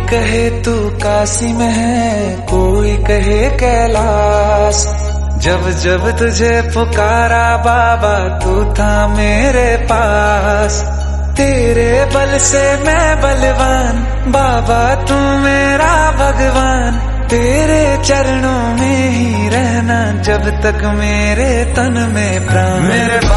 कहे तू काशी में है, कोई कहे कैलाश। जब जब तुझे पुकारा बाबा तू था मेरे पास। तेरे बल से मैं बलवान, बाबा तू मेरा भगवान। तेरे चरणों में ही रहना जब तक मेरे तन में प्राण। मेरे